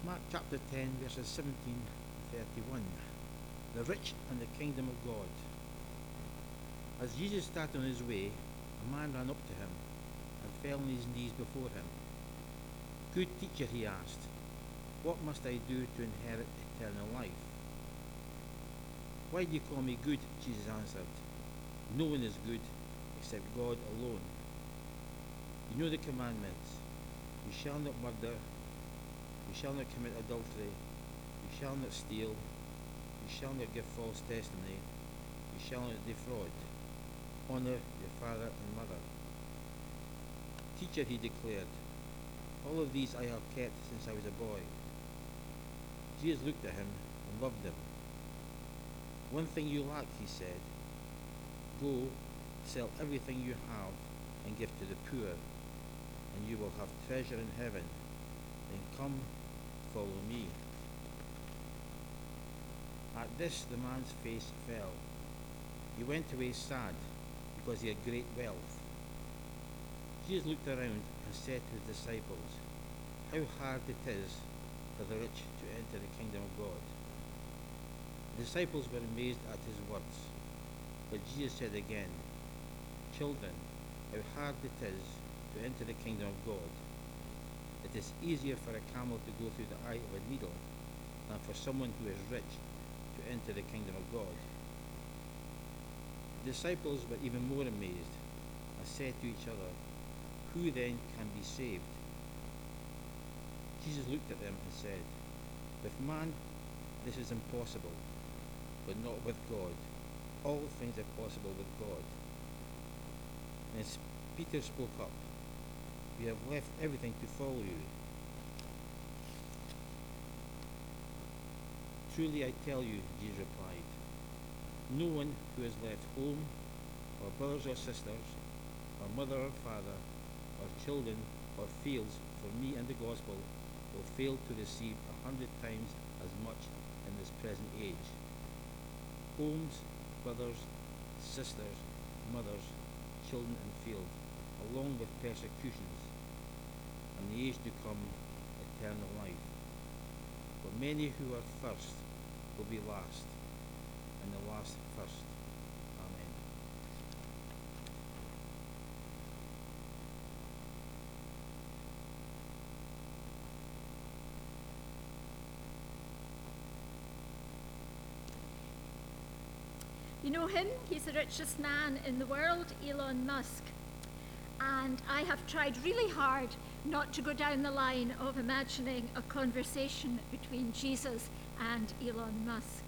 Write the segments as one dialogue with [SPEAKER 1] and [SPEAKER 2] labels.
[SPEAKER 1] Mark chapter 10, verses 17 to 31. The rich and the kingdom of God. As Jesus started on his way, a man ran up to him and fell on his knees before him. Good teacher, he asked, what must I do to inherit eternal life? Why do you call me good? Jesus answered. No one is good except God alone. You know the commandments. You shall not murder. You shall not commit adultery. You shall not steal. You shall not give false testimony. You shall not defraud. Honor your father and mother. Teacher, he declared, all of these I have kept since I was a boy. Jesus looked at him and loved him. One thing you lack, he said. Go, sell everything you have and give to the poor, and you will have treasure in heaven. Then come, follow me. At this, the man's face fell. He went away sad because he had great wealth. Jesus looked around and said to his disciples, how hard it is for the rich to enter the kingdom of God. The disciples were amazed at his words. But Jesus said again, children, how hard it is to enter the kingdom of God. It is easier for a camel to go through the eye of a needle than for someone who is rich to enter the kingdom of God. The disciples were even more amazed and said to each other, who then can be saved? Jesus looked at them and said, with man this is impossible, but not with God. All things are possible with God. And as Peter spoke up, we have left everything to follow you. Truly I tell you, Jesus replied, no one who has left home, or brothers or sisters, or mother or father, or children, or fields for me and the gospel will fail to receive 100 times as much in this present age. Homes, brothers, sisters, mothers, children and fields, along with persecutions, and the age to come, eternal life. For many who are first will be last, and the last first. Amen.
[SPEAKER 2] You know him? He's the richest man in the world, Elon Musk. And I have tried really hard not to go down the line of imagining a conversation between Jesus and Elon Musk.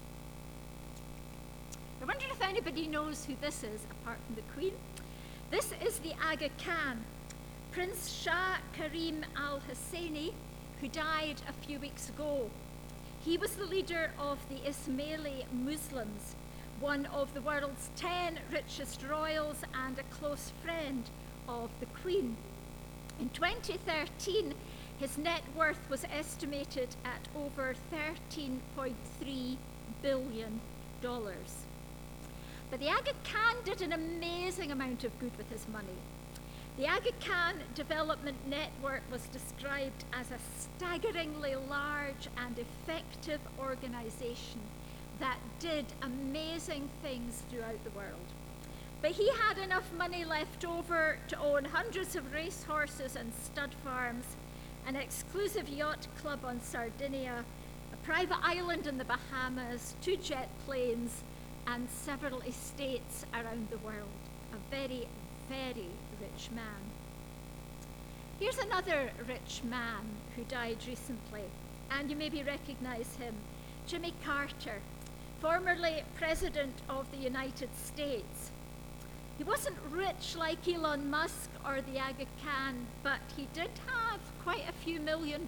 [SPEAKER 2] I wonder if anybody knows who this is, apart from the Queen. This is the Aga Khan, Prince Shah Karim Al Husseini, who died a few weeks ago. He was the leader of the Ismaili Muslims, one of the world's 10 richest royals and a close friend of the Queen. In 2013, his net worth was estimated at over $13.3 billion. But the Aga Khan did an amazing amount of good with his money. The Aga Khan Development Network was described as a staggeringly large and effective organization that did amazing things throughout the world. But he had enough money left over to own hundreds of racehorses and stud farms, an exclusive yacht club on Sardinia, a private island in the Bahamas, 2 jet planes, and several estates around the world. A very, very rich man. Here's another rich man who died recently, and you maybe recognize him, Jimmy Carter, formerly President of the United States. He wasn't rich like Elon Musk or the Aga Khan, but he did have quite a few $1 million.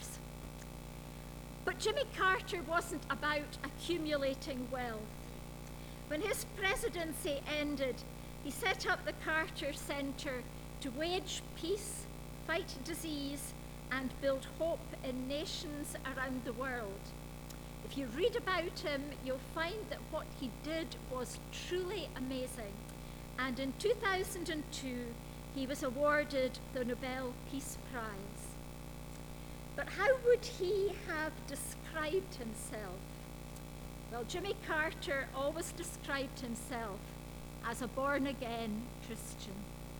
[SPEAKER 2] But Jimmy Carter wasn't about accumulating wealth. When his presidency ended, he set up the Carter Center to wage peace, fight disease, and build hope in nations around the world. If you read about him, you'll find that what he did was truly amazing. And in 2002, he was awarded the Nobel Peace Prize. But how would he have described himself? Well, Jimmy Carter always described himself as a born-again Christian.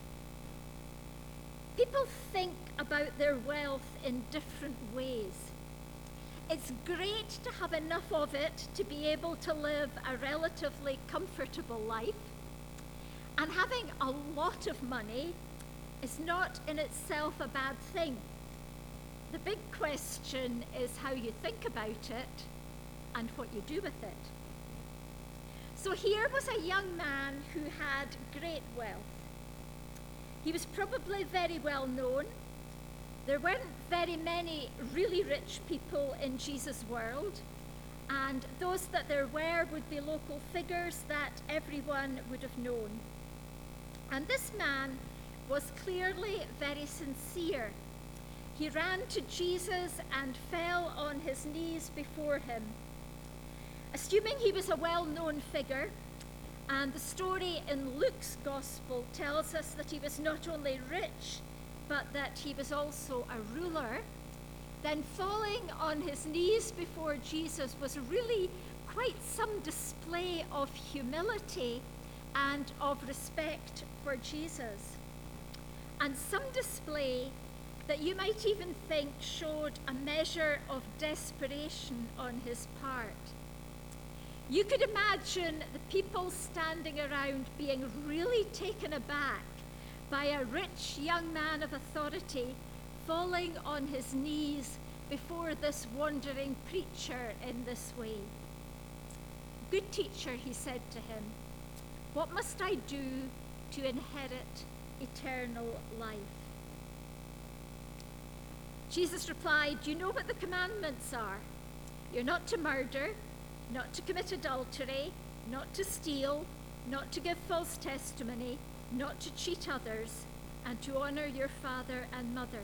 [SPEAKER 2] People think about their wealth in different ways. It's great to have enough of it to be able to live a relatively comfortable life. And having a lot of money is not in itself a bad thing. The big question is how you think about it and what you do with it. So here was a young man who had great wealth. He was probably very well known. There weren't very many really rich people in Jesus' world, and those that there were would be local figures that everyone would have known. And this man was clearly very sincere. He ran to Jesus and fell on his knees before him. Assuming he was a well-known figure, and the story in Luke's gospel tells us that he was not only rich, but that he was also a ruler, then falling on his knees before Jesus was really quite some display of humility and of respect for Jesus. And some display that you might even think showed a measure of desperation on his part. You could imagine the people standing around being really taken aback by a rich young man of authority falling on his knees before this wandering preacher in this way. "Good teacher," he said to him, "what must I do to inherit eternal life?" Jesus replied, "You know what the commandments are. You're not to murder, not to commit adultery, not to steal, not to give false testimony, not to cheat others, and to honor your father and mother."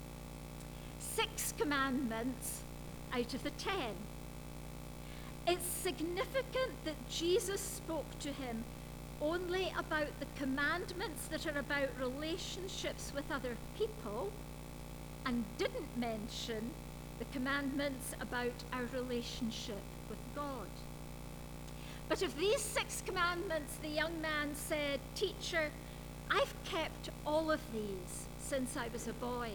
[SPEAKER 2] 6 commandments out of the 10. It's significant that Jesus spoke to him only about the commandments that are about relationships with other people, and didn't mention the commandments about our relationship with God. But of these 6 commandments, the young man said, "Teacher, I've kept all of these since I was a boy."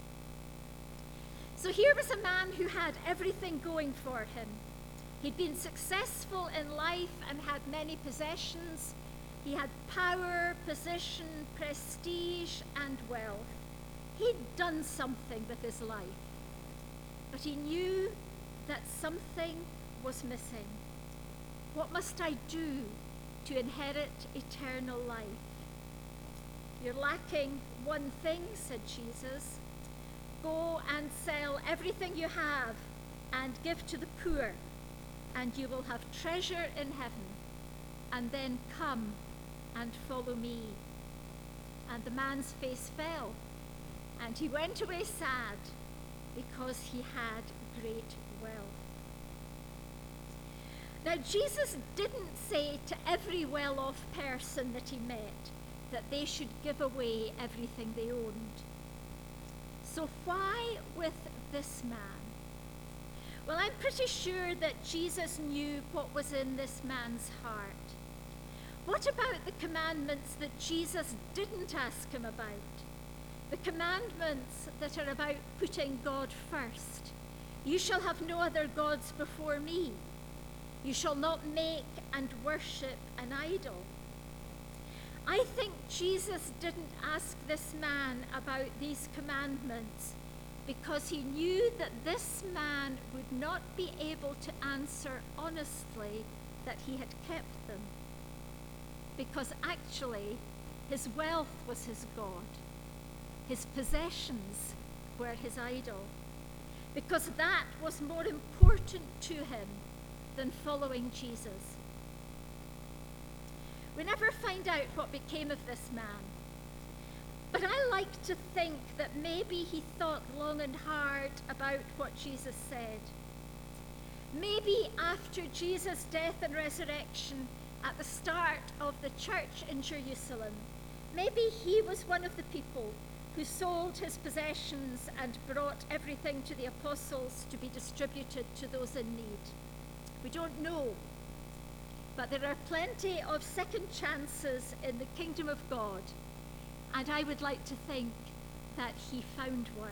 [SPEAKER 2] So here was a man who had everything going for him. He'd been successful in life and had many possessions. He had power, position, prestige, and wealth. He'd done something with his life, but he knew that something was missing. "What must I do to inherit eternal life?" "You're lacking one thing," said Jesus. "Go and sell everything you have and give to the poor, and you will have treasure in heaven. And then come and follow me." And the man's face fell, and he went away sad because he had great wealth. Now, Jesus didn't say to every well-off person that he met that they should give away everything they owned. So why with this man? Well, I'm pretty sure that Jesus knew what was in this man's heart. What about the commandments that Jesus didn't ask him about? The commandments that are about putting God first. "You shall have no other gods before me. You shall not make and worship an idol." I think Jesus didn't ask this man about these commandments because he knew that this man would not be able to answer honestly that he had kept them. Because actually, his wealth was his God. His possessions were his idol, because that was more important to him than following Jesus. We never find out what became of this man, but I like to think that maybe he thought long and hard about what Jesus said. Maybe after Jesus' death and resurrection at the start of the church in Jerusalem, maybe he was one of the people who sold his possessions and brought everything to the apostles to be distributed to those in need. We don't know, but there are plenty of second chances in the kingdom of God, and I would like to think that he found one.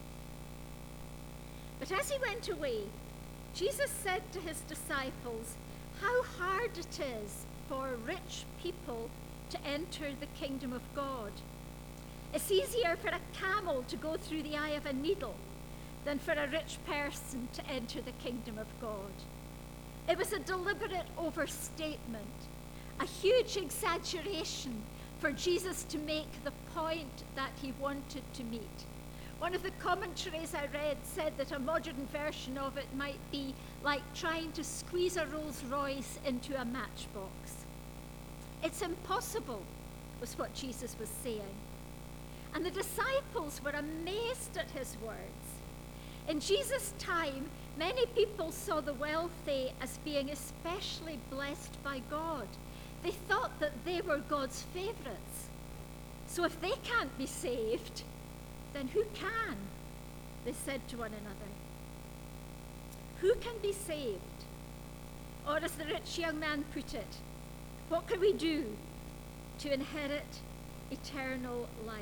[SPEAKER 2] But as he went away, Jesus said to his disciples how hard it is for rich people to enter the kingdom of God. It's easier for a camel to go through the eye of a needle than for a rich person to enter the kingdom of God. It was a deliberate overstatement, a huge exaggeration for Jesus to make the point that he wanted to meet. One of the commentaries I read said that a modern version of it might be like trying to squeeze a Rolls Royce into a matchbox. It's impossible, was what Jesus was saying. And the disciples were amazed at his words. In Jesus' time, many people saw the wealthy as being especially blessed by God. They thought that they were God's favorites. So if they can't be saved, then who can? They said to one another. Who can be saved? Or as the rich young man put it, what can we do to inherit eternal life?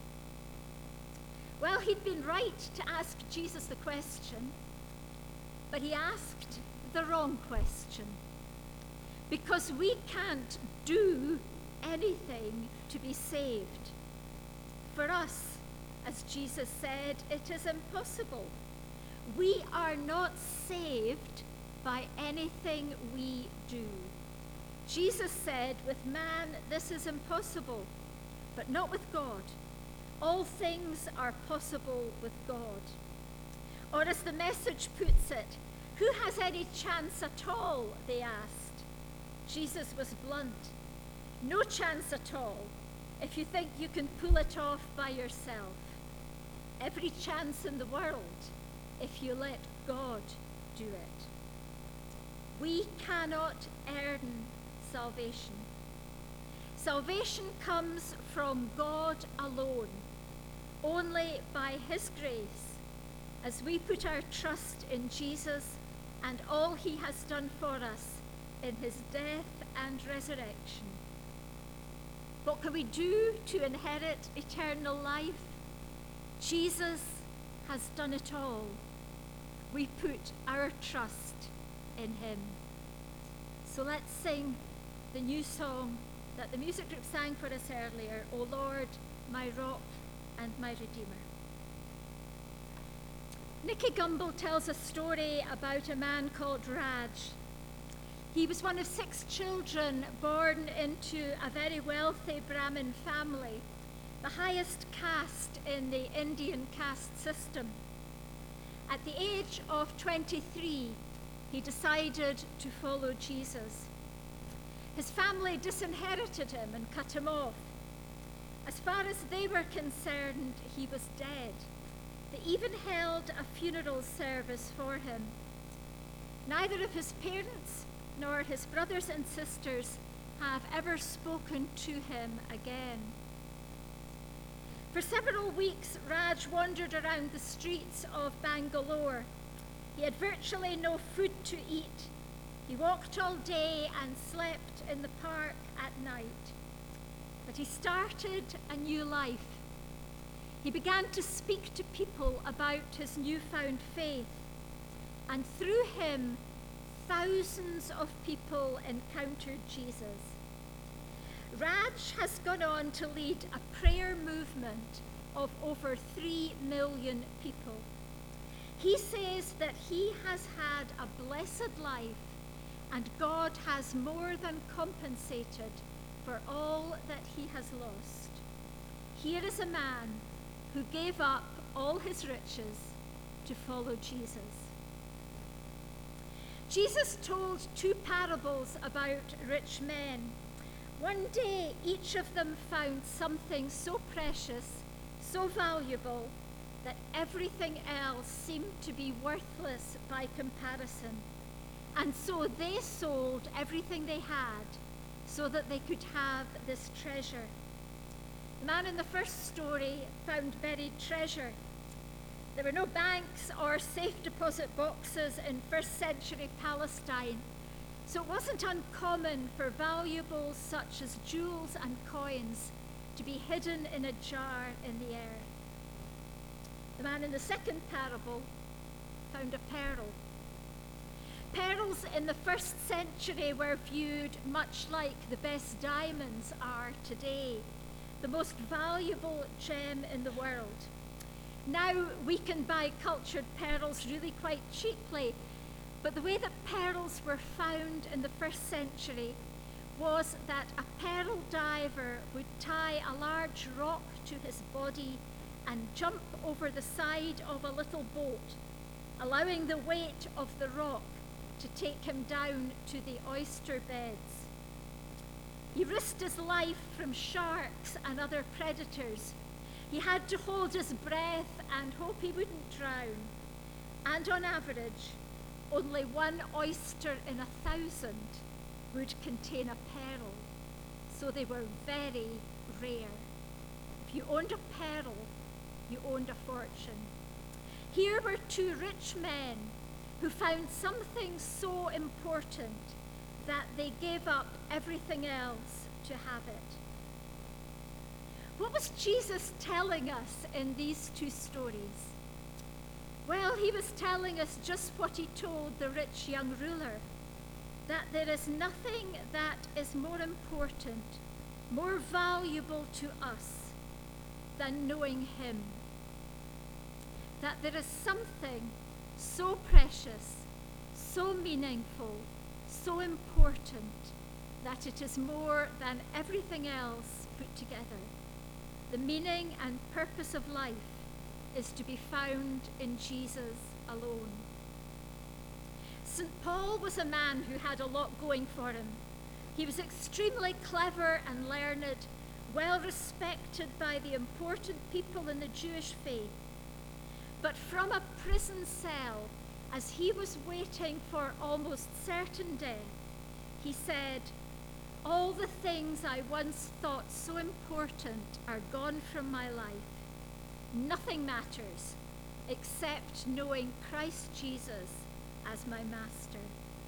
[SPEAKER 2] Well, he'd been right to ask Jesus the question, but he asked the wrong question. Because we can't do anything to be saved. For us, as Jesus said, it is impossible. We are not saved by anything we do. Jesus said, with man, this is impossible, but not with God. All things are possible with God. Or as the Message puts it, who has any chance at all, they asked. Jesus was blunt. No chance at all if you think you can pull it off by yourself. Every chance in the world if you let God do it. We cannot earn salvation. Salvation comes from God alone, only by his grace, as we put our trust in Jesus and all he has done for us in his death and resurrection. What can we do to inherit eternal life? Jesus has done it all. We put our trust in him. So let's sing the new song that the music group sang for us earlier, O Lord, my rock and my redeemer. Nicky Gumbel tells a story about a man called Raj. He was one of 6 children born into a very wealthy Brahmin family, the highest caste in the Indian caste system. At the age of 23, he decided to follow Jesus. His family disinherited him and cut him off. As far as they were concerned, he was dead. They even held a funeral service for him. Neither of his parents nor his brothers and sisters have ever spoken to him again. For several weeks, Raj wandered around the streets of Bangalore. He had virtually no food to eat. He walked all day and slept in the park at night. But he started a new life. He began to speak to people about his newfound faith. And through him, thousands of people encountered Jesus. Raj has gone on to lead a prayer movement of over 3 million people. He says that he has had a blessed life and God has more than compensated for all that he has lost. Here is a man who gave up all his riches to follow Jesus. Jesus told 2 parables about rich men. One day, each of them found something so precious, so valuable, that everything else seemed to be worthless by comparison. And so they sold everything they had so that they could have this treasure. The man in the first story found buried treasure. There were no banks or safe deposit boxes in first century Palestine, so it wasn't uncommon for valuables such as jewels and coins to be hidden in a jar in the earth. The man in the second parable found a pearl. Pearls in the first century were viewed much like the best diamonds are today, the most valuable gem in the world. Now we can buy cultured pearls really quite cheaply, but the way that pearls were found in the first century was that a pearl diver would tie a large rock to his body and jump over the side of a little boat, allowing the weight of the rock to take him down to the oyster beds. He risked his life from sharks and other predators. He had to hold his breath and hope he wouldn't drown. And on average, only one oyster in 1,000 would contain a pearl, so they were very rare. If you owned a pearl, you owned a fortune. Here were two rich men who found something so important that they gave up everything else to have it. What was Jesus telling us in these two stories? Well, he was telling us just what he told the rich young ruler, that there is nothing that is more important, more valuable to us than knowing him. That there is something so precious, so meaningful, so important, that it is more than everything else put together. The meaning and purpose of life is to be found in Jesus alone. St. Paul was a man who had a lot going for him. He was extremely clever and learned, well respected by the important people in the Jewish faith. But from a prison cell, as he was waiting for almost certain death, he said, "All the things I once thought so important are gone from my life. Nothing matters except knowing Christ Jesus as my master."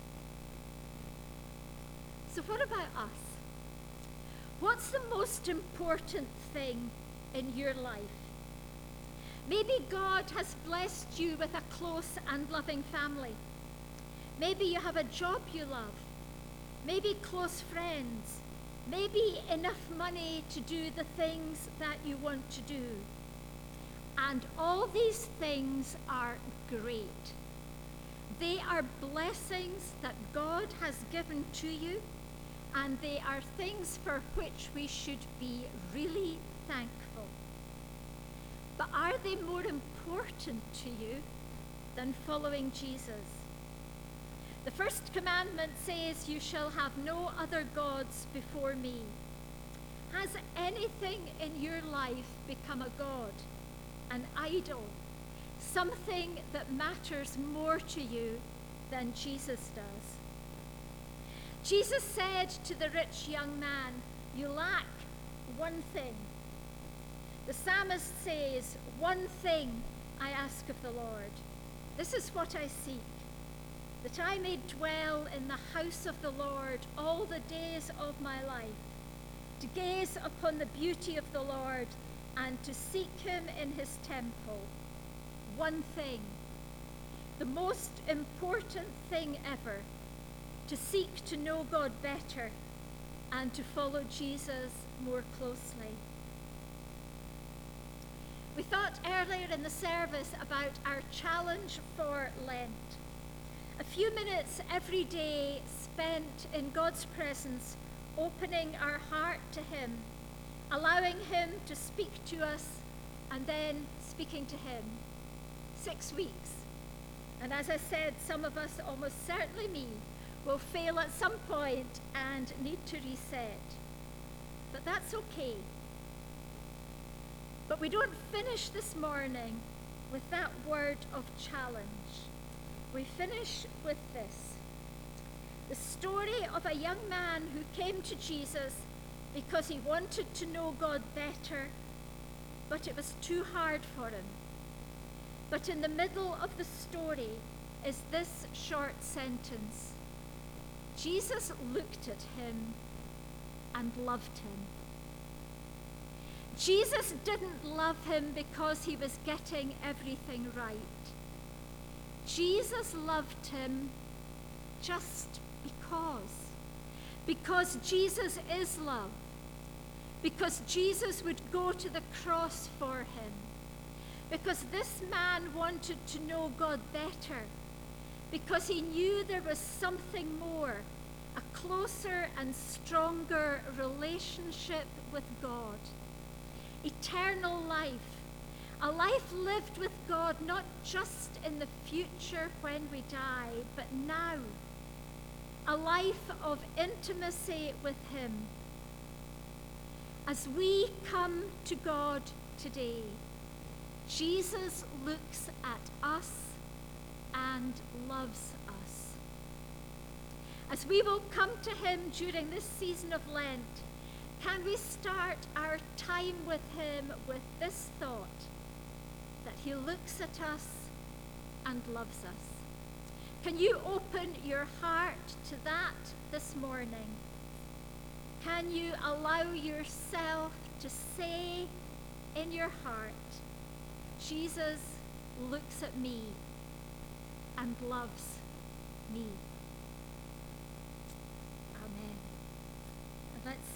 [SPEAKER 2] So what about us? What's the most important thing in your life? Maybe God has blessed you with a close and loving family. Maybe you have a job you love. Maybe close friends. Maybe enough money to do the things that you want to do. And all these things are great. They are blessings that God has given to you, and they are things for which we should be really thankful. But are they more important to you than following Jesus? The first commandment says, "You shall have no other gods before me." Has anything in your life become a god, an idol, something that matters more to you than Jesus does? Jesus said to the rich young man, "You lack one thing." The psalmist says, "One thing I ask of the Lord. This is what I seek, that I may dwell in the house of the Lord all the days of my life, to gaze upon the beauty of the Lord and to seek him in his temple." One thing, the most important thing ever, to seek to know God better and to follow Jesus more closely. We thought earlier in the service about our challenge for Lent. A few minutes every day spent in God's presence, opening our heart to him, allowing him to speak to us, and then speaking to him. 6 weeks. And as I said, some of us, almost certainly me, will fail at some point and need to reset. But that's okay. But we don't finish this morning with that word of challenge. We finish with this. The story of a young man who came to Jesus because he wanted to know God better, but it was too hard for him. But in the middle of the story is this short sentence: Jesus looked at him and loved him. Jesus didn't love him because he was getting everything right. Jesus loved him just because Jesus is love, because Jesus would go to the cross for him, because this man wanted to know God better, because he knew there was something more, a closer and stronger relationship with God, eternal life, a life lived with God not just in the future when we die, but now, a life of intimacy with him. As we come to God today, Jesus looks at us and loves us. As we will come to him during this season of Lent, can we start our time with him with this thought, that he looks at us and loves us? Can you open your heart to that this morning? Can you allow yourself to say in your heart, Jesus looks at me and loves me? Amen. And let's